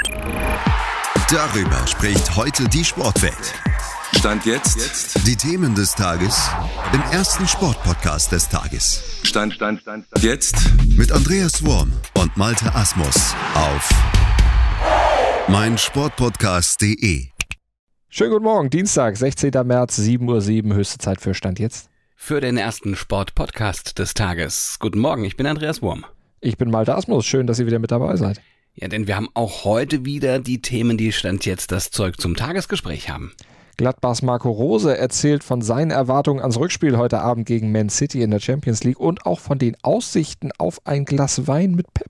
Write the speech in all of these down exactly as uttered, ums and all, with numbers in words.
Darüber spricht heute die Sportwelt. Stand jetzt. Die Themen des Tages im ersten Sportpodcast des Tages. Stand, Stand, Stand, Stand. Jetzt. Mit Andreas Worm und Malte Asmus auf meinsportpodcast punkt de. Schönen guten Morgen, Dienstag, sechzehnten März, sieben Uhr sieben, höchste Zeit für Stand jetzt. Für den ersten Sportpodcast des Tages. Guten Morgen, ich bin Andreas Worm. Ich bin Malte Asmus, schön, dass ihr wieder mit dabei seid. Ja, denn wir haben auch heute wieder die Themen, die Stand jetzt das Zeug zum Tagesgespräch haben. Gladbachs Marco Rose erzählt von seinen Erwartungen ans Rückspiel heute Abend gegen Man City in der Champions League und auch von den Aussichten auf ein Glas Wein mit Pep.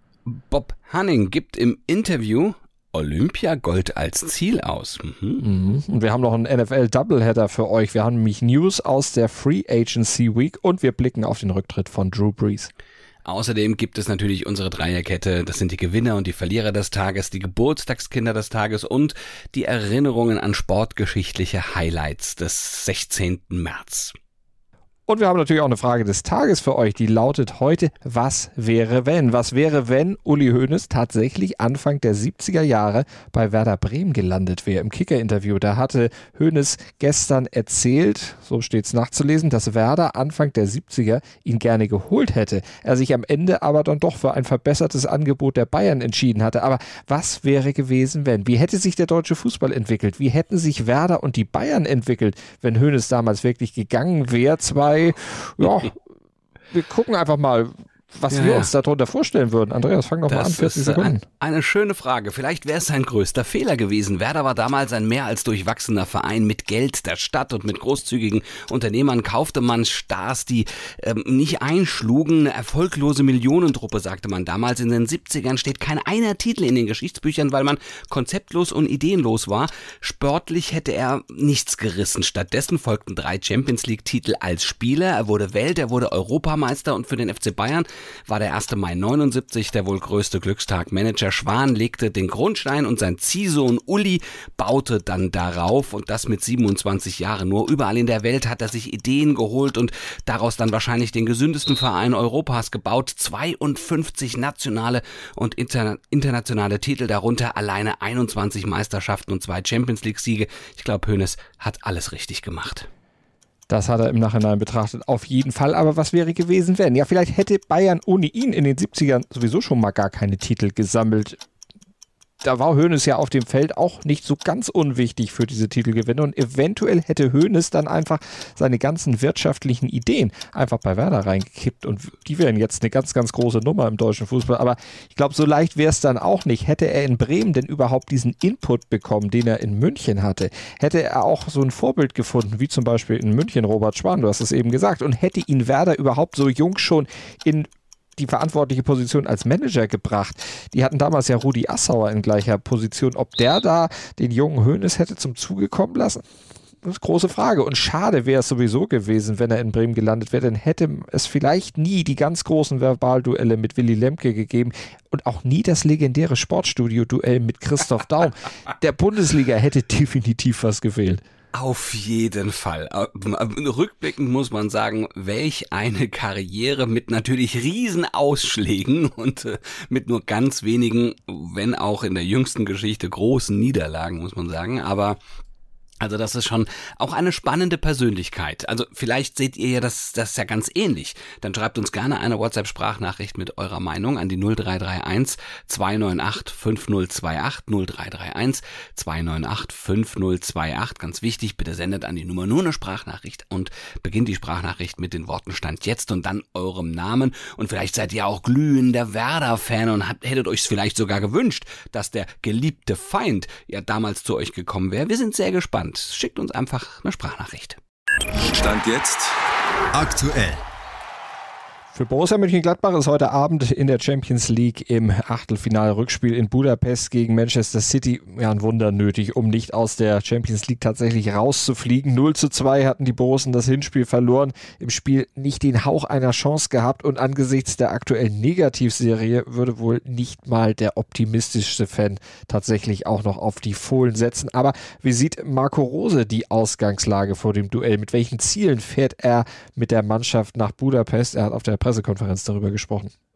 Bob Hanning gibt im Interview Olympiagold als Ziel aus. Mhm. Und wir haben noch einen N F L-Doubleheader für euch. Wir haben nämlich News aus der Free Agency Week und wir blicken auf den Rücktritt von Drew Brees. Außerdem gibt es natürlich unsere Dreierkette. Das sind die Gewinner und die Verlierer des Tages, die Geburtstagskinder des Tages und die Erinnerungen an sportgeschichtliche Highlights des sechzehnten März. Und wir haben natürlich auch eine Frage des Tages für euch, die lautet heute, was wäre wenn? Was wäre, wenn Uli Hoeneß tatsächlich Anfang der siebziger Jahre bei Werder Bremen gelandet wäre? Im Kicker-Interview, da hatte Hoeneß gestern erzählt, so steht es nachzulesen, dass Werder Anfang der siebziger ihn gerne geholt hätte. Er sich am Ende aber dann doch für ein verbessertes Angebot der Bayern entschieden hatte. Aber was wäre gewesen, wenn? Wie hätte sich der deutsche Fußball entwickelt? Wie hätten sich Werder und die Bayern entwickelt, wenn Hoeneß damals wirklich gegangen wäre? Zwei Ja, wir gucken einfach mal, was ja, wir uns darunter vorstellen würden. Andreas, fang doch mal an, vierzig Sekunden. Ein, eine schöne Frage. Vielleicht wäre es sein größter Fehler gewesen. Werder war damals ein mehr als durchwachsener Verein. Mit Geld der Stadt und mit großzügigen Unternehmern kaufte man Stars, die ähm, nicht einschlugen. Eine erfolglose Millionentruppe, sagte man damals. In den siebzigern steht kein einer Titel in den Geschichtsbüchern, weil man konzeptlos und ideenlos war. Sportlich hätte er nichts gerissen. Stattdessen folgten drei Champions-League-Titel als Spieler. Er wurde Welt, er wurde Europameister und für den F C Bayern war der erste Mai neunundsiebzig der wohl größte Glückstag. Manager Schwan legte den Grundstein und sein Ziehsohn Uli baute dann darauf und das mit siebenundzwanzig Jahren. Nur überall in der Welt hat er sich Ideen geholt und daraus dann wahrscheinlich den gesündesten Verein Europas gebaut. zweiundfünfzig nationale und interna- internationale Titel, darunter alleine einundzwanzig Meisterschaften und zwei Champions-League-Siege. Ich glaube, Hoeneß hat alles richtig gemacht. Das hat er im Nachhinein betrachtet, auf jeden Fall. Aber was wäre gewesen, wenn? Ja, vielleicht hätte Bayern ohne ihn in den siebzigern sowieso schon mal gar keine Titel gesammelt. Da war Hoeneß ja auf dem Feld auch nicht so ganz unwichtig für diese Titelgewinne und eventuell hätte Hoeneß dann einfach seine ganzen wirtschaftlichen Ideen einfach bei Werder reingekippt und die wären jetzt eine ganz, ganz große Nummer im deutschen Fußball. Aber ich glaube, so leicht wäre es dann auch nicht. Hätte er in Bremen denn überhaupt diesen Input bekommen, den er in München hatte? Hätte er auch so ein Vorbild gefunden, wie zum Beispiel in München Robert Schwan, du hast es eben gesagt, und hätte ihn Werder überhaupt so jung schon in die verantwortliche Position als Manager gebracht. Die hatten damals ja Rudi Assauer in gleicher Position. Ob der da den jungen Hoeneß hätte zum Zuge kommen lassen? Das ist eine große Frage. Und schade wäre es sowieso gewesen, wenn er in Bremen gelandet wäre. Dann hätte es vielleicht nie die ganz großen Verbalduelle mit Willy Lemke gegeben und auch nie das legendäre Sportstudio-Duell mit Christoph Daum. Der Bundesliga hätte definitiv was gefehlt. Auf jeden Fall. Rückblickend muss man sagen, welch eine Karriere mit natürlich riesen Ausschlägen und äh, mit nur ganz wenigen, wenn auch in der jüngsten Geschichte großen Niederlagen, muss man sagen. Aber also das ist schon auch eine spannende Persönlichkeit. Also vielleicht seht ihr ja das, das ja ganz ähnlich. Dann schreibt uns gerne eine WhatsApp-Sprachnachricht mit eurer Meinung an die null drei drei eins zwei neun acht fünf null zwei acht null drei drei eins zwei neun acht fünf null zwei acht. Ganz wichtig, bitte sendet an die Nummer nur eine Sprachnachricht und beginnt die Sprachnachricht mit den Worten Stand jetzt und dann eurem Namen. Und vielleicht seid ihr auch glühender Werder-Fan und habt, hättet euch vielleicht sogar gewünscht, dass der geliebte Feind ja damals zu euch gekommen wäre. Wir sind sehr gespannt. Schickt uns einfach eine Sprachnachricht. Stand jetzt aktuell. Für Borussia Mönchengladbach ist heute Abend in der Champions League im Achtelfinal-Rückspiel in Budapest gegen Manchester City ja ein Wunder nötig, um nicht aus der Champions League tatsächlich rauszufliegen. null zu zwei hatten die Borussen das Hinspiel verloren, im Spiel nicht den Hauch einer Chance gehabt und angesichts der aktuellen Negativserie würde wohl nicht mal der optimistischste Fan tatsächlich auch noch auf die Fohlen setzen. Aber wie sieht Marco Rose die Ausgangslage vor dem Duell? Mit welchen Zielen fährt er mit der Mannschaft nach Budapest? Er hat auf der Pressekonferenz darüber gesprochen.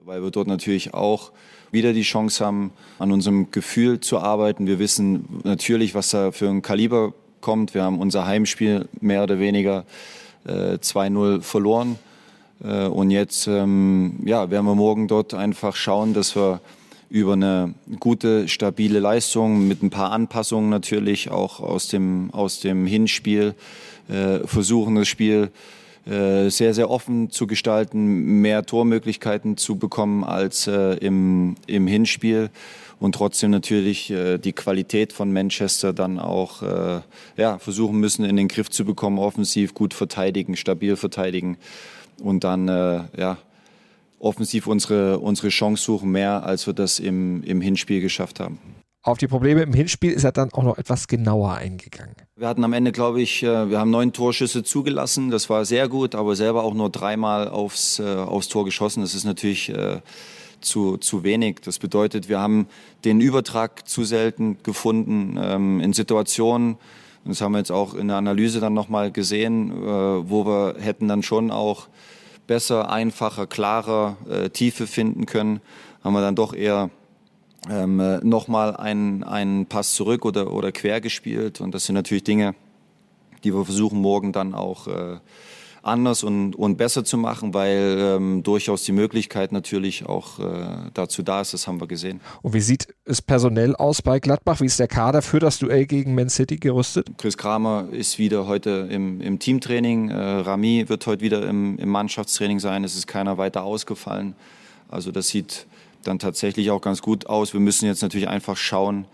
Weil wir dort natürlich auch wieder die Chance haben, an unserem Gefühl zu arbeiten. Wir wissen natürlich, was da für ein Kaliber kommt. Wir haben unser Heimspiel mehr oder weniger äh, zwei null verloren. Äh, und jetzt ähm, ja, werden wir morgen dort einfach schauen, dass wir über eine gute, stabile Leistung mit ein paar Anpassungen natürlich auch aus dem, aus dem Hinspiel äh, versuchen, das Spiel äh, sehr, sehr offen zu gestalten, mehr Tormöglichkeiten zu bekommen als äh, im, im Hinspiel und trotzdem natürlich äh, die Qualität von Manchester dann auch äh, ja, versuchen müssen in den Griff zu bekommen, offensiv gut verteidigen, stabil verteidigen und dann äh, ja, offensiv unsere, unsere Chance suchen, mehr als wir das im, im Hinspiel geschafft haben. Auf die Probleme im Hinspiel ist er dann auch noch etwas genauer eingegangen. Wir hatten am Ende, glaube ich, wir haben neun Torschüsse zugelassen. Das war sehr gut, aber selber auch nur dreimal aufs, aufs Tor geschossen. Das ist natürlich äh, zu, zu wenig. Das bedeutet, wir haben den Übertrag zu selten gefunden ähm, in Situationen, und das haben wir jetzt auch in der Analyse dann nochmal gesehen, äh, wo wir hätten dann schon auch besser, einfacher, klarer, äh, Tiefe finden können, haben wir dann doch eher ähm, äh, nochmal einen, einen Pass zurück oder, oder quer gespielt. Und das sind natürlich Dinge, die wir versuchen morgen dann auch äh, anders und, und besser zu machen, weil ähm, durchaus die Möglichkeit natürlich auch äh, dazu da ist, das haben wir gesehen. Und wie sieht es personell aus bei Gladbach? Wie ist der Kader für das Duell gegen Man City gerüstet? Chris Kramer ist wieder heute im, im Teamtraining. Äh, Rami wird heute wieder im, im Mannschaftstraining sein. Es ist keiner weiter ausgefallen. Also das sieht dann tatsächlich auch ganz gut aus. Wir müssen jetzt natürlich einfach schauen,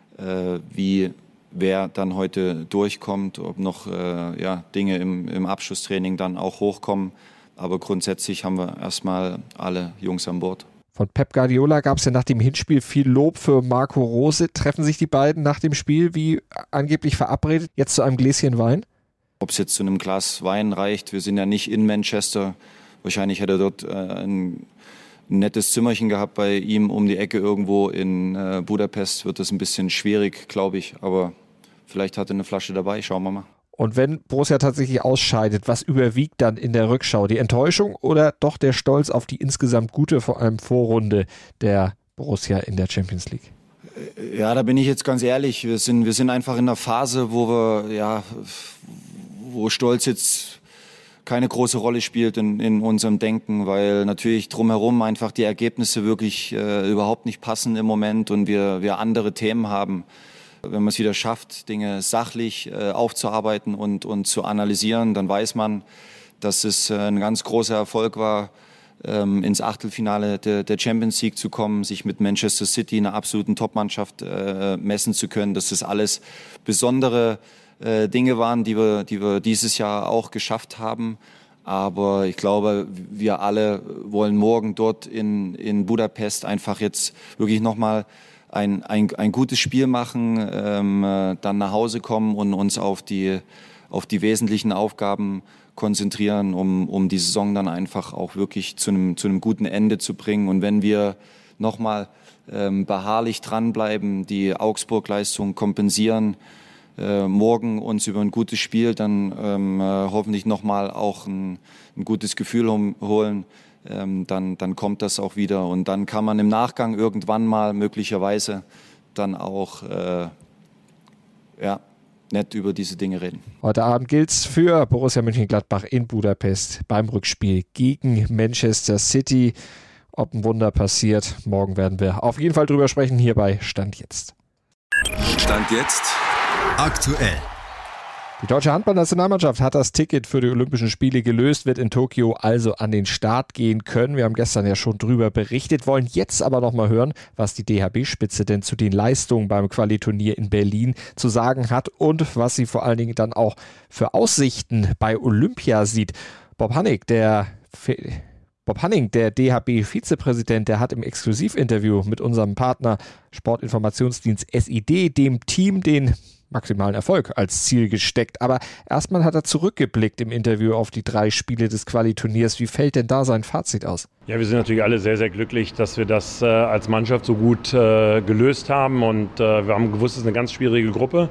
äh, wie wer dann heute durchkommt, ob noch äh, ja, Dinge im, im Abschlusstraining dann auch hochkommen. Aber grundsätzlich haben wir erstmal alle Jungs an Bord. Von Pep Guardiola gab es ja nach dem Hinspiel viel Lob für Marco Rose. Treffen sich die beiden nach dem Spiel wie angeblich verabredet, jetzt zu einem Gläschen Wein? Ob es jetzt zu einem Glas Wein reicht, wir sind ja nicht in Manchester. Wahrscheinlich hätte er dort äh, ein ein nettes Zimmerchen gehabt bei ihm um die Ecke irgendwo in äh, Budapest. Wird das ein bisschen schwierig, glaube ich. Aber vielleicht hat er eine Flasche dabei. Schauen wir mal. Und wenn Borussia tatsächlich ausscheidet, was überwiegt dann in der Rückschau? Die Enttäuschung oder doch der Stolz auf die insgesamt gute, vor allem Vorrunde der Borussia in der Champions League? Ja, da bin ich jetzt ganz ehrlich. Wir sind, wir sind einfach in einer Phase, wo wir, ja, wo Stolz jetzt keine große Rolle spielt in, in unserem Denken, weil natürlich drumherum einfach die Ergebnisse wirklich äh, überhaupt nicht passen im Moment und wir, wir andere Themen haben. Wenn man es wieder schafft, Dinge sachlich äh, aufzuarbeiten und, und zu analysieren, dann weiß man, dass es äh, ein ganz großer Erfolg war, ähm, ins Achtelfinale de, der Champions League zu kommen, sich mit Manchester City, einer absoluten Topmannschaft, äh, messen zu können, dass das alles besondere Dinge waren, die wir, die wir dieses Jahr auch geschafft haben. Aber ich glaube, wir alle wollen morgen dort in, in Budapest einfach jetzt wirklich nochmal ein, ein, ein gutes Spiel machen, ähm, dann nach Hause kommen und uns auf die, auf die wesentlichen Aufgaben konzentrieren, um, um die Saison dann einfach auch wirklich zu einem, zu einem guten Ende zu bringen. Und wenn wir nochmal ähm, beharrlich dranbleiben, die Augsburg-Leistung kompensieren, Äh, morgen uns über ein gutes Spiel dann ähm, äh, hoffentlich nochmal auch ein, ein gutes Gefühl hom- holen, ähm, dann, dann kommt das auch wieder. Und dann kann man im Nachgang irgendwann mal möglicherweise dann auch äh, ja, nett über diese Dinge reden. Heute Abend gilt es für Borussia Mönchengladbach in Budapest beim Rückspiel gegen Manchester City. Ob ein Wunder passiert, morgen werden wir auf jeden Fall drüber sprechen, hier bei Stand Jetzt. Stand Jetzt. Aktuell. Die deutsche Handballnationalmannschaft hat das Ticket für die Olympischen Spiele gelöst, wird in Tokio also an den Start gehen können. Wir haben gestern ja schon drüber berichtet, wollen jetzt aber noch mal hören, was die D H B-Spitze denn zu den Leistungen beim Quali-Turnier in Berlin zu sagen hat und was sie vor allen Dingen dann auch für Aussichten bei Olympia sieht. Bob Hannig, der Bob Hanning, der D H B-Vizepräsident, der hat im Exklusivinterview mit unserem Partner Sportinformationsdienst S I D dem Team den maximalen Erfolg als Ziel gesteckt. Aber erstmal hat er zurückgeblickt im Interview auf die drei Spiele des Quali-Turniers. Wie fällt denn da sein Fazit aus? Ja, wir sind natürlich alle sehr, sehr glücklich, dass wir das äh, als Mannschaft so gut äh, gelöst haben. Und äh, wir haben gewusst, es ist eine ganz schwierige Gruppe.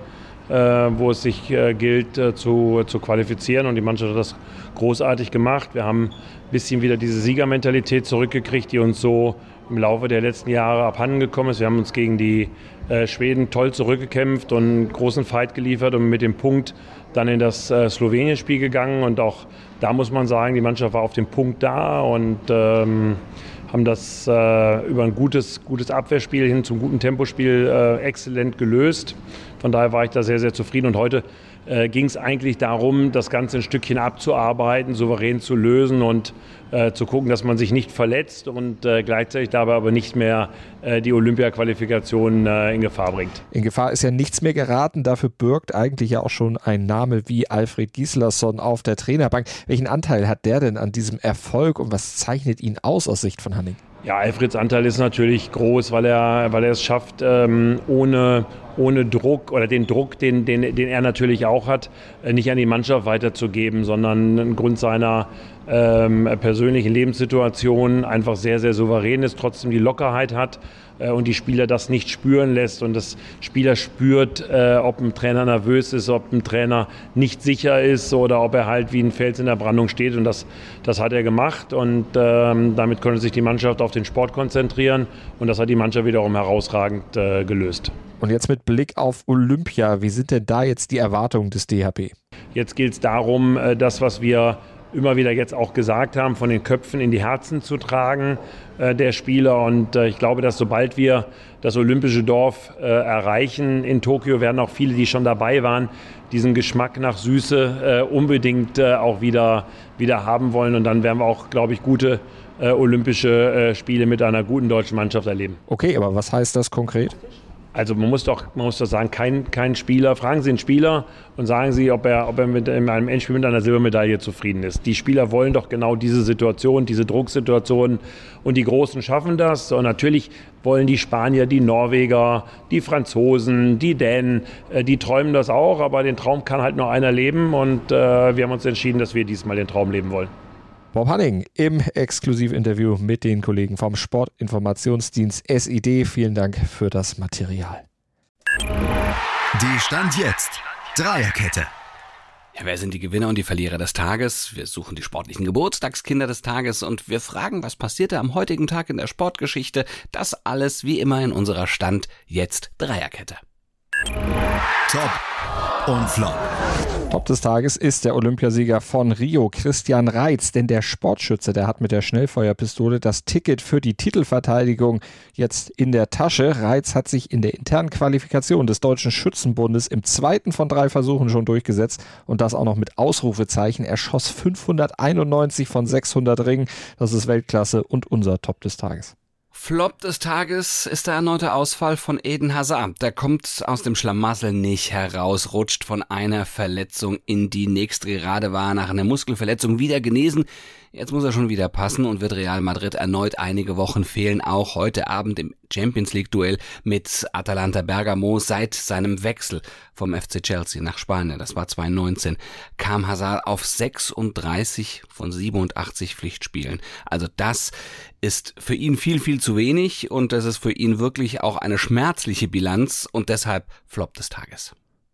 äh, wo es sich äh, gilt äh, zu, zu qualifizieren, und die Mannschaft hat das großartig gemacht. Wir haben ein bisschen wieder diese Siegermentalität zurückgekriegt, die uns so im Laufe der letzten Jahre abhanden gekommen ist. Wir haben uns gegen die äh, Schweden toll zurückgekämpft und einen großen Fight geliefert und mit dem Punkt dann in das äh, Slowenien-Spiel gegangen. Und auch da muss man sagen, die Mannschaft war auf dem Punkt da und ähm, haben das äh, über ein gutes, gutes Abwehrspiel hin zum guten Tempospiel äh, exzellent gelöst. Von daher war ich da sehr, sehr zufrieden. Und heute äh, ging es eigentlich darum, das Ganze ein Stückchen abzuarbeiten, souverän zu lösen und äh, zu gucken, dass man sich nicht verletzt und äh, gleichzeitig dabei aber nicht mehr äh, die Olympia-Qualifikation äh, in Gefahr bringt. In Gefahr ist ja nichts mehr geraten. Dafür birgt eigentlich ja auch schon ein Name wie Alfred Gislason auf der Trainerbank. Welchen Anteil hat der denn an diesem Erfolg und was zeichnet ihn aus aus Sicht von Hanning? Ja, Alfreds Anteil ist natürlich groß, weil er, weil er es schafft, ähm, ohne, ohne Druck oder den Druck, den, den, den er natürlich auch hat, äh, nicht an die Mannschaft weiterzugeben, sondern aufgrund seiner ähm, persönlichen Lebenssituation einfach sehr, sehr souverän ist, trotzdem die Lockerheit hat äh, und die Spieler das nicht spüren lässt und das Spieler spürt, äh, ob ein Trainer nervös ist, ob ein Trainer nicht sicher ist oder ob er halt wie ein Fels in der Brandung steht, und das, das hat er gemacht, und ähm, damit konnte sich die Mannschaft auf den Sport konzentrieren, und das hat die Mannschaft wiederum herausragend äh, gelöst. Und jetzt mit Blick auf Olympia, wie sind denn da jetzt die Erwartungen des D H B? Jetzt gilt es darum, äh, das, was wir immer wieder jetzt auch gesagt haben, von den Köpfen in die Herzen zu tragen äh, der Spieler. Und äh, ich glaube, dass sobald wir das olympische Dorf äh, erreichen in Tokio, werden auch viele, die schon dabei waren, diesen Geschmack nach Süße äh, unbedingt äh, auch wieder, wieder haben wollen. Und dann werden wir auch, glaube ich, gute äh, olympische äh, Spiele mit einer guten deutschen Mannschaft erleben. Okay, aber was heißt das konkret? Also man muss doch, man muss doch sagen, kein, kein Spieler, fragen Sie einen Spieler und sagen Sie, ob er, ob er mit in einem Endspiel mit einer Silbermedaille zufrieden ist. Die Spieler wollen doch genau diese Situation, diese Drucksituation, und die Großen schaffen das. Und natürlich wollen die Spanier, die Norweger, die Franzosen, die Dänen, die träumen das auch, aber den Traum kann halt nur einer leben, und äh, wir haben uns entschieden, dass wir diesmal den Traum leben wollen. Bob Hanning im Exklusivinterview mit den Kollegen vom Sportinformationsdienst S I D. Vielen Dank für das Material. Die Stand jetzt Dreierkette. Ja, wer sind die Gewinner und die Verlierer des Tages? Wir suchen die sportlichen Geburtstagskinder des Tages und wir fragen, was passierte am heutigen Tag in der Sportgeschichte. Das alles wie immer in unserer Stand jetzt Dreierkette. Top und Flop. Top des Tages ist der Olympiasieger von Rio, Christian Reitz, denn der Sportschütze, der hat mit der Schnellfeuerpistole das Ticket für die Titelverteidigung jetzt in der Tasche. Reitz hat sich in der internen Qualifikation des Deutschen Schützenbundes im zweiten von drei Versuchen schon durchgesetzt, und das auch noch mit Ausrufezeichen. Er schoss fünfhunderteinundneunzig von sechshundert Ringen. Das ist Weltklasse und unser Top des Tages. Flop des Tages ist der erneute Ausfall von Eden Hazard. Der kommt aus dem Schlamassel nicht heraus, rutscht von einer Verletzung in die nächste. Gerade war nach einer Muskelverletzung wieder genesen. Jetzt muss er schon wieder passen und wird Real Madrid erneut einige Wochen fehlen. Auch heute Abend im Champions-League-Duell mit Atalanta Bergamo. Seit seinem Wechsel vom F C Chelsea nach Spanien, das war zwanzig neunzehn, kam Hazard auf sechsunddreißig von siebenundachtzig Pflichtspielen. Also das ist für ihn viel, viel zu wenig, und das ist für ihn wirklich auch eine schmerzliche Bilanz, und deshalb Flop des Tages.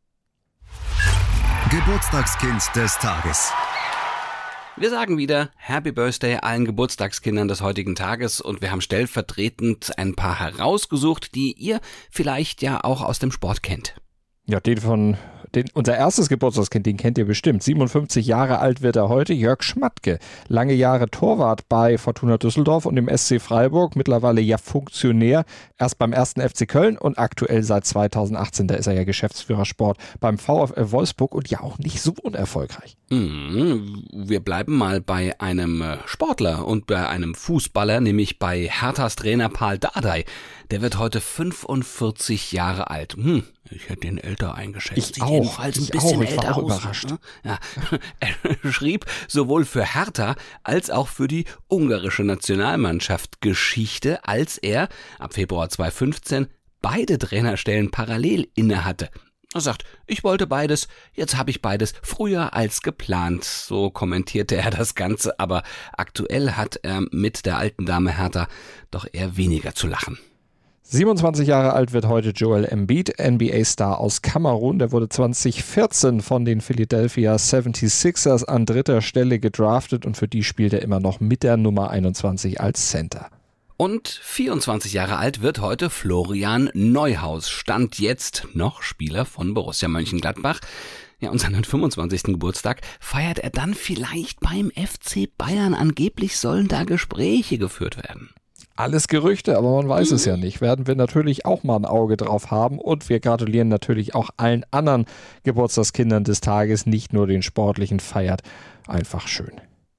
Geburtstagskind des Tages. Wir sagen wieder Happy Birthday allen Geburtstagskindern des heutigen Tages, und wir haben stellvertretend ein paar herausgesucht, die ihr vielleicht ja auch aus dem Sport kennt. Ja, den von, den, unser erstes Geburtstagskind, den kennt ihr bestimmt. siebenundfünfzig Jahre alt wird er heute, Jörg Schmatke. Lange Jahre Torwart bei Fortuna Düsseldorf und dem S C Freiburg, mittlerweile ja Funktionär. Erst beim ersten F C Köln und aktuell seit zweitausendachtzehn, da ist er ja Geschäftsführer Sport beim VfL Wolfsburg, und ja auch nicht so unerfolgreich. Wir bleiben mal bei einem Sportler und bei einem Fußballer, nämlich bei Herthas Trainer Paul Dardai. Der wird heute fünfundvierzig Jahre alt. Hm, ich hätte ihn älter eingeschätzt. Ich Sieht auch. jedenfalls ein ich bisschen auch. Ich älter war auch aus. überrascht. Ja. Er schrieb sowohl für Hertha als auch für die ungarische Nationalmannschaft Geschichte, als er ab Februar zweitausendfünfzehn beide Trainerstellen parallel innehatte. Er sagt, ich wollte beides, jetzt habe ich beides, früher als geplant. So kommentierte er das Ganze, aber aktuell hat er mit der alten Dame Hertha doch eher weniger zu lachen. siebenundzwanzig Jahre alt wird heute Joel Embiid, N B A-Star aus Kamerun. Der wurde zwanzig vierzehn von den Philadelphia seventy-sixers an dritter Stelle gedraftet und für die spielt er immer noch mit der Nummer einundzwanzig als Center. Und vierundzwanzig Jahre alt wird heute Florian Neuhaus, Stand jetzt noch Spieler von Borussia Mönchengladbach. Ja, und seinen fünfundzwanzigsten Geburtstag feiert er dann vielleicht beim F C Bayern. Angeblich sollen da Gespräche geführt werden. Alles Gerüchte, aber man weiß es ja nicht. Werden wir natürlich auch mal ein Auge drauf haben und wir gratulieren natürlich auch allen anderen Geburtstagskindern des Tages, nicht nur den sportlichen, feiert einfach schön.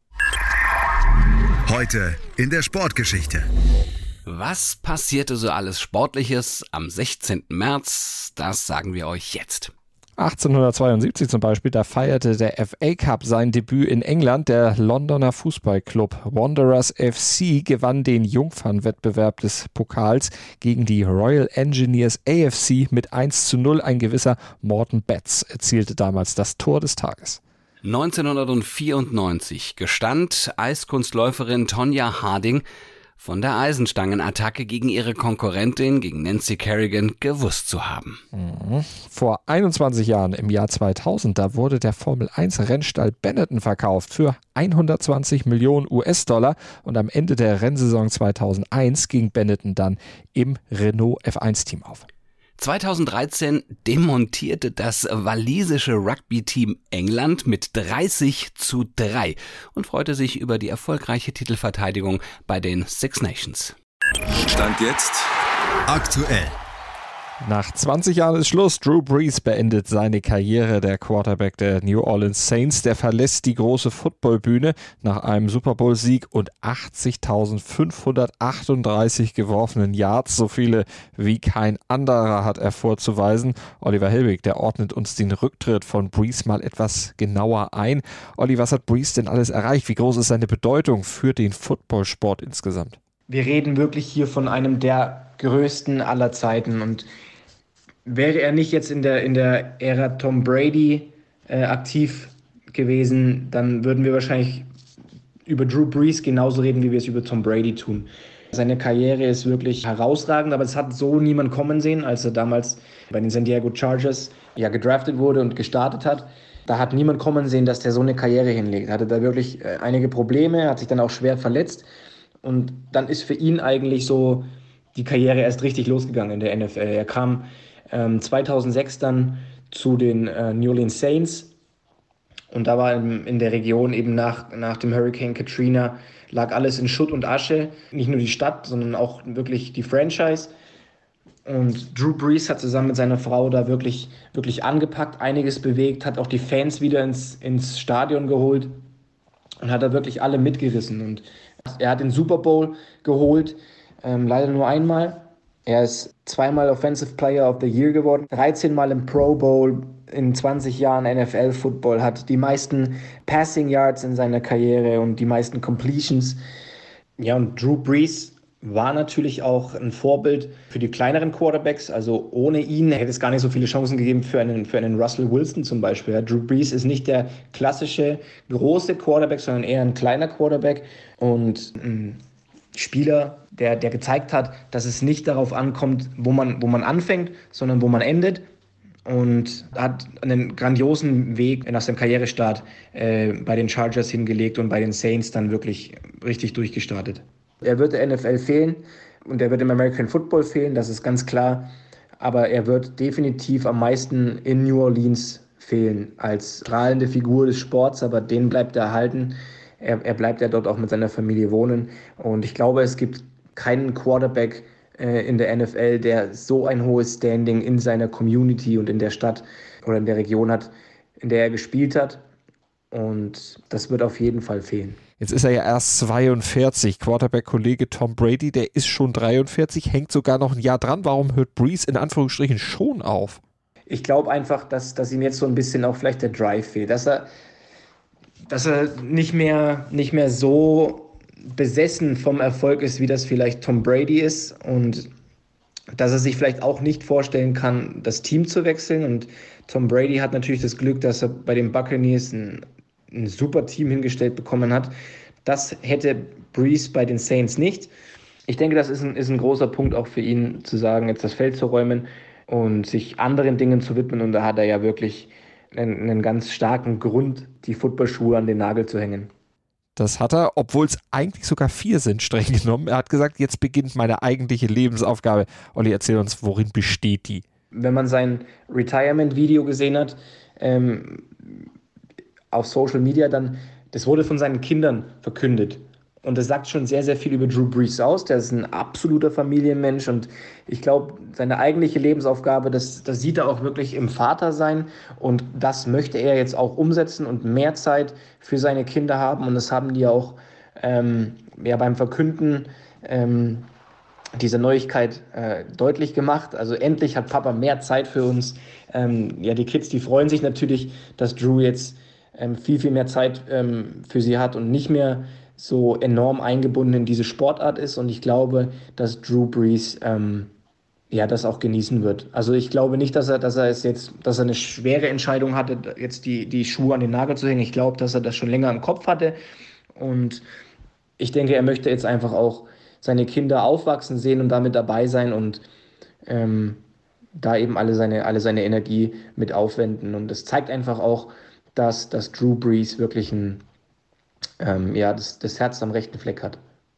Heute in der Sportgeschichte. Was passierte so alles Sportliches am sechzehnten März? Das sagen wir euch jetzt. achtzehnhundertzweiundsiebzig zum Beispiel, da feierte der F A Cup sein Debüt in England. Der Londoner Fußballclub Wanderers F C gewann den Jungfernwettbewerb des Pokals gegen die Royal Engineers A F C mit eins zu null. Ein gewisser Morton Betts erzielte damals das Tor des Tages. neunzehnhundertvierundneunzig gestand Eiskunstläuferin Tonya Harding von der Eisenstangenattacke gegen ihre Konkurrentin, gegen Nancy Kerrigan, gewusst zu haben. Vor einundzwanzig Jahren, im Jahr zweitausend, da wurde der Formel eins Rennstall Benetton verkauft für hundertzwanzig Millionen U S-Dollar und am Ende der Rennsaison zweitausendeins ging Benetton dann im Renault F eins Team auf. zweitausenddreizehn demontierte das walisische Rugby-Team England mit dreißig zu drei und freute sich über die erfolgreiche Titelverteidigung bei den Six Nations. Stand jetzt Aktuell. Nach zwanzig Jahren ist Schluss. Drew Brees beendet seine Karriere. Der Quarterback der New Orleans Saints, der verlässt die große Footballbühne nach einem Super Bowl-Sieg und achtzigtausendfünfhundertachtunddreißig geworfenen Yards. So viele wie kein anderer hat er vorzuweisen. Oliver Helbig, der ordnet uns den Rücktritt von Brees mal etwas genauer ein. Olli, was hat Brees denn alles erreicht? Wie groß ist seine Bedeutung für den Footballsport insgesamt? Wir reden wirklich hier von einem der größten aller Zeiten und wäre er nicht jetzt in der, in der Ära Tom Brady äh, aktiv gewesen, dann würden wir wahrscheinlich über Drew Brees genauso reden, wie wir es über Tom Brady tun. Seine Karriere ist wirklich herausragend, aber es hat so niemand kommen sehen, als er damals bei den San Diego Chargers ja gedraftet wurde und gestartet hat. Da hat niemand kommen sehen, dass der so eine Karriere hinlegt. Er hatte da wirklich äh, einige Probleme, hat sich dann auch schwer verletzt und dann ist für ihn eigentlich so die Karriere erst richtig losgegangen in der N F L. Er kam ähm, zweitausendsechs dann zu den äh, New Orleans Saints und da war in, in der Region eben nach, nach dem Hurricane Katrina lag alles in Schutt und Asche. Nicht nur die Stadt, sondern auch wirklich die Franchise. Und Drew Brees hat zusammen mit seiner Frau da wirklich, wirklich angepackt, einiges bewegt, hat auch die Fans wieder ins, ins Stadion geholt und hat da wirklich alle mitgerissen. Und er hat den Super Bowl geholt, ähm, leider nur einmal. Er ist zweimal Offensive Player of the Year geworden, dreizehn Mal im Pro Bowl in zwanzig Jahren N F L-Football, hat die meisten Passing Yards in seiner Karriere und die meisten Completions. Ja, und Drew Brees war natürlich auch ein Vorbild für die kleineren Quarterbacks. Also ohne ihn hätte es gar nicht so viele Chancen gegeben für einen, für einen Russell Wilson zum Beispiel. Ja, Drew Brees ist nicht der klassische große Quarterback, sondern eher ein kleiner Quarterback und ein Spieler, der, der gezeigt hat, dass es nicht darauf ankommt, wo man, wo man anfängt, sondern wo man endet. Und hat einen grandiosen Weg nach seinem Karrierestart äh, bei den Chargers hingelegt und bei den Saints dann wirklich richtig durchgestartet. Er wird der N F L fehlen und er wird im American Football fehlen, das ist ganz klar. Aber er wird definitiv am meisten in New Orleans fehlen als strahlende Figur des Sports, aber den bleibt er erhalten. Er, er bleibt ja dort auch mit seiner Familie wohnen. Und ich glaube, es gibt keinen Quarterback äh, in der N F L, der so ein hohes Standing in seiner Community und in der Stadt oder in der Region hat, in der er gespielt hat. Und das wird auf jeden Fall fehlen. Jetzt ist er ja erst zweiundvierzig. Quarterback-Kollege Tom Brady, der ist schon dreiundvierzig, hängt sogar noch ein Jahr dran. Warum hört Brees in Anführungsstrichen schon auf? Ich glaube einfach, dass, dass ihm jetzt so ein bisschen auch vielleicht der Drive fehlt. Dass er, dass er nicht mehr, nicht mehr so besessen vom Erfolg ist, wie das vielleicht Tom Brady ist. Und dass er sich vielleicht auch nicht vorstellen kann, das Team zu wechseln. Und Tom Brady hat natürlich das Glück, dass er bei den Buccaneers ein ein super Team hingestellt bekommen hat. Das hätte Brees bei den Saints nicht. ich denke, das ist ein, ist ein großer Punkt auch für ihn, zu sagen, jetzt das Feld zu räumen und sich anderen Dingen zu widmen. Und da hat er ja wirklich einen, einen ganz starken Grund, die Footballschuhe an den Nagel zu hängen. Das hat er, obwohl es eigentlich sogar vier sind, streng genommen. Er hat gesagt, jetzt beginnt meine eigentliche Lebensaufgabe. Olli, erzähl uns, worin besteht die? Wenn man sein Retirement-Video gesehen hat, ähm, auf Social Media, dann, das wurde von seinen Kindern verkündet. Und das sagt schon sehr, sehr viel über Drew Brees aus. Der ist ein absoluter Familienmensch und ich glaube, seine eigentliche Lebensaufgabe, das, das sieht er auch wirklich im Vatersein und das möchte er jetzt auch umsetzen und mehr Zeit für seine Kinder haben und das haben die auch ähm, ja, beim Verkünden ähm, dieser Neuigkeit äh, deutlich gemacht. Also endlich hat Papa mehr Zeit für uns. Ähm, ja, die Kids, die freuen sich natürlich, dass Drew jetzt ähm, viel, viel mehr Zeit ähm, für sie hat und nicht mehr so enorm eingebunden in diese Sportart ist und ich glaube, dass Drew Brees ähm, ja das auch genießen wird. Also ich glaube nicht, dass er, dass er es jetzt, dass er eine schwere Entscheidung hatte, jetzt die, die Schuhe an den Nagel zu hängen. Ich glaube, dass er das schon länger im Kopf hatte und ich denke, er möchte jetzt einfach auch seine Kinder aufwachsen sehen und damit dabei sein und ähm, da eben alle seine, alle seine Energie mit aufwenden und das zeigt einfach auch, dass, dass Drew Brees wirklich ein Ähm, ja, das, das Herz am rechten Fleck hat.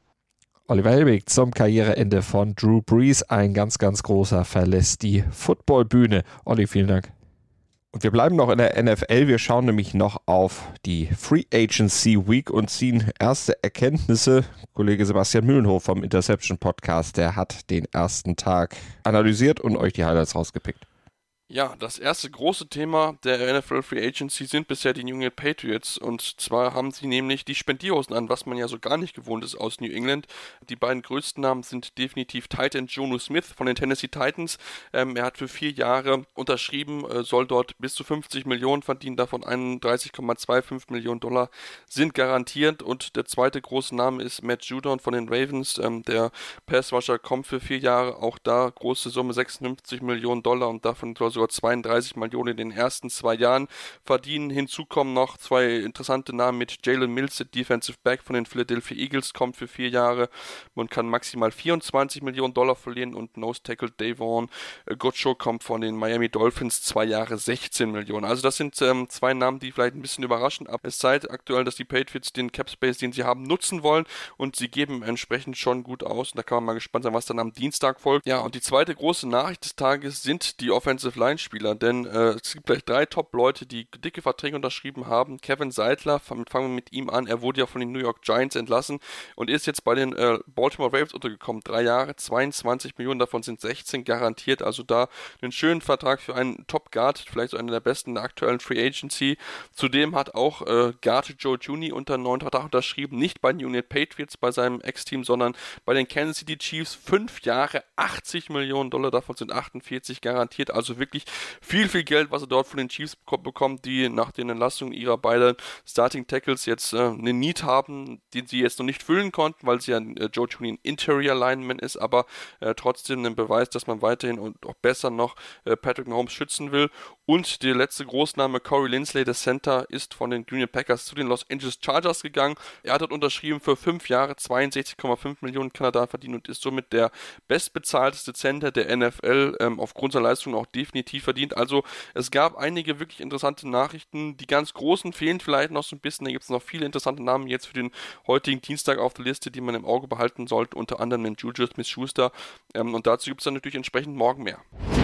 Oliver Helbig zum Karriereende von Drew Brees. Ein ganz, ganz großer verlässt die Footballbühne. Olli, vielen Dank. Und wir bleiben noch in der N F L. Wir schauen nämlich noch auf die Free Agency Week und ziehen erste Erkenntnisse. Kollege Sebastian Mühlenhof vom Interception Podcast, der hat den ersten Tag analysiert und euch die Highlights rausgepickt. Ja, das erste große Thema der N F L Free Agency sind bisher die New England Patriots und zwar haben sie nämlich die Spendierhosen an, was man ja so gar nicht gewohnt ist aus New England. Die beiden größten Namen sind definitiv Tight End Jonnu Smith von den Tennessee Titans. Ähm, er hat für vier Jahre unterschrieben, äh, soll dort bis zu fünfzig Millionen verdienen, davon einunddreißig Komma fünfundzwanzig Millionen Dollar sind garantiert und der zweite große Name ist Matt Judon von den Ravens. Ähm, der Passrusher kommt für vier Jahre, auch da große Summe sechsundfünfzig Millionen Dollar und davon soll sogar zweiunddreißig Millionen in den ersten zwei Jahren verdienen. Hinzu kommen noch zwei interessante Namen mit Jalen Mills, der Defensive Back von den Philadelphia Eagles, kommt für vier Jahre. Man kann maximal vierundzwanzig Millionen Dollar verlieren und Nose Tackle Davon Godchaux kommt von den Miami Dolphins, zwei Jahre sechzehn Millionen. Also das sind ähm, zwei Namen, die vielleicht ein bisschen überraschen, aber es zeigt aktuell, dass die Patriots den Cap Space, den sie haben, nutzen wollen und sie geben entsprechend schon gut aus. Und da kann man mal gespannt sein, was dann am Dienstag folgt. Ja, und die zweite große Nachricht des Tages sind die Offensive Line Spieler, denn äh, es gibt gleich drei Top-Leute, die dicke Verträge unterschrieben haben. Kevin Seidler, fangen wir mit ihm an, er wurde ja von den New York Giants entlassen und ist jetzt bei den äh, Baltimore Ravens untergekommen. Drei Jahre, zweiundzwanzig Millionen, davon sind sechzehn garantiert, also da einen schönen Vertrag für einen Top-Guard, vielleicht so einer der besten in der aktuellen Free Agency. Zudem hat auch äh, Guard Joe Juni unter einen neuen Vertrag unterschrieben, nicht bei den New England Patriots, bei seinem Ex-Team, sondern bei den Kansas City Chiefs. Fünf Jahre, achtzig Millionen Dollar, davon sind achtundvierzig garantiert, also wirklich viel, viel Geld, was er dort von den Chiefs bekommt, die nach den Entlassungen ihrer beiden Starting Tackles jetzt äh, einen Need haben, den sie jetzt noch nicht füllen konnten, weil sie ja äh, Joe Juni ein Interior Lineman ist, aber äh, trotzdem ein Beweis, dass man weiterhin und auch besser noch äh, Patrick Mahomes schützen will. Und der letzte Großname, Corey Linsley, der Center, ist von den Green Bay Packers zu den Los Angeles Chargers gegangen. Er hat dort unterschrieben für fünf Jahre, zweiundsechzig Komma fünf Millionen kann er da verdienen und ist somit der bestbezahlteste Center der N F L, ähm, aufgrund seiner Leistung auch definitiv verdient. Also es gab einige wirklich interessante Nachrichten. Die ganz großen fehlen vielleicht noch so ein bisschen. Da gibt es noch viele interessante Namen jetzt für den heutigen Dienstag auf der Liste, die man im Auge behalten sollte, unter anderem den Juju Smith-Schuster. Ähm, und dazu gibt es dann natürlich entsprechend morgen mehr.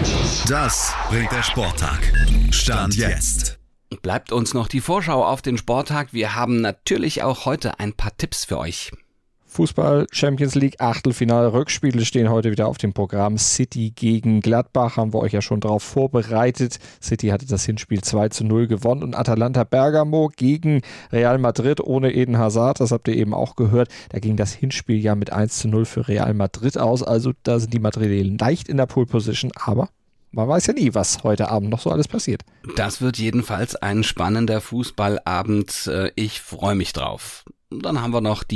Das bringt der Sporttag. Stand jetzt. Bleibt uns noch die Vorschau auf den Sporttag. Wir haben natürlich auch heute ein paar Tipps für euch. Fußball, Champions League, Achtelfinale, Rückspiele stehen heute wieder auf dem Programm. City gegen Gladbach haben wir euch ja schon darauf vorbereitet. City hatte das Hinspiel zwei zu null gewonnen und Atalanta Bergamo gegen Real Madrid ohne Eden Hazard, das habt ihr eben auch gehört. Da ging das Hinspiel ja mit eins zu null für Real Madrid aus, also da sind die Madrilenen leicht in der Pole Position, aber man weiß ja nie, was heute Abend noch so alles passiert. Das wird jedenfalls ein spannender Fußballabend. Ich freue mich drauf. Dann haben wir noch die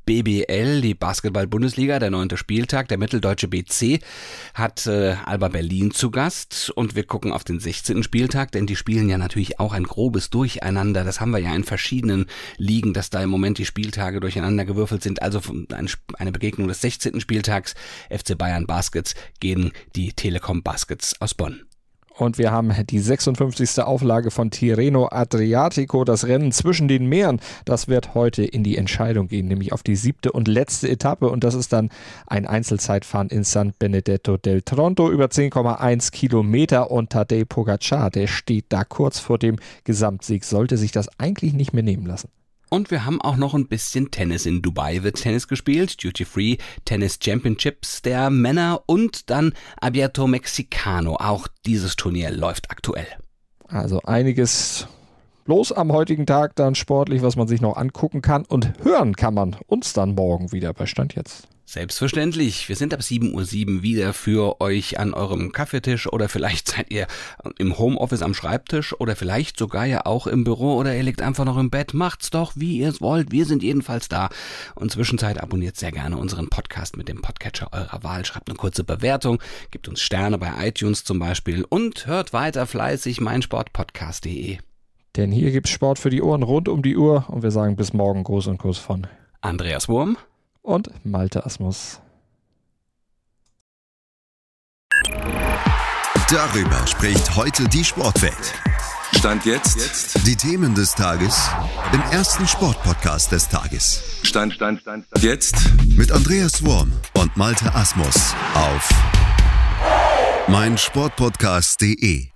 B B L, die Basketball-Bundesliga, der neunte Spieltag. Der Mitteldeutsche B C hat äh, Alba Berlin zu Gast und wir gucken auf den sechzehnten Spieltag, denn die spielen ja natürlich auch ein grobes Durcheinander. Das haben wir ja in verschiedenen Ligen, dass da im Moment die Spieltage durcheinander gewürfelt sind. Also eine Begegnung des sechzehnten Spieltags. F C Bayern Baskets gegen die Telekom Baskets aus Bonn. Und wir haben die sechsundfünfzigste Auflage von Tirreno Adriatico, das Rennen zwischen den Meeren. Das wird heute in die Entscheidung gehen, nämlich auf die siebte und letzte Etappe. Und das ist dann ein Einzelzeitfahren in San Benedetto del Tronto über zehn Komma eins Kilometer. Und Tadej Pogačar, der steht da kurz vor dem Gesamtsieg, sollte sich das eigentlich nicht mehr nehmen lassen. Und wir haben auch noch ein bisschen Tennis. In Dubai wird Tennis gespielt, Duty-Free Tennis Championships der Männer und dann Abierto Mexicano. Auch dieses Turnier läuft aktuell. Also einiges los am heutigen Tag dann sportlich, was man sich noch angucken kann, und hören kann man uns dann morgen wieder bei Stand jetzt. Selbstverständlich. Wir sind ab sieben Uhr sieben wieder für euch an eurem Kaffeetisch oder vielleicht seid ihr im Homeoffice am Schreibtisch oder vielleicht sogar ja auch im Büro oder ihr liegt einfach noch im Bett. Macht's doch, wie ihr es wollt. Wir sind jedenfalls da. Und zwischenzeit abonniert sehr gerne unseren Podcast mit dem Podcatcher eurer Wahl. Schreibt eine kurze Bewertung, gebt uns Sterne bei iTunes zum Beispiel und hört weiter fleißig meinsportpodcast punkt de. Denn hier gibt's Sport für die Ohren rund um die Uhr und wir sagen bis morgen Gruß und Kuss von Andreas Wurm und Malte Asmus. Darüber spricht heute die Sportwelt. Stand jetzt. Die Themen des Tages im ersten Sportpodcast des Tages. Stand, Stand, Stand, Stand. Jetzt. Mit Andreas Wurm und Malte Asmus auf meinsportpodcast punkt de.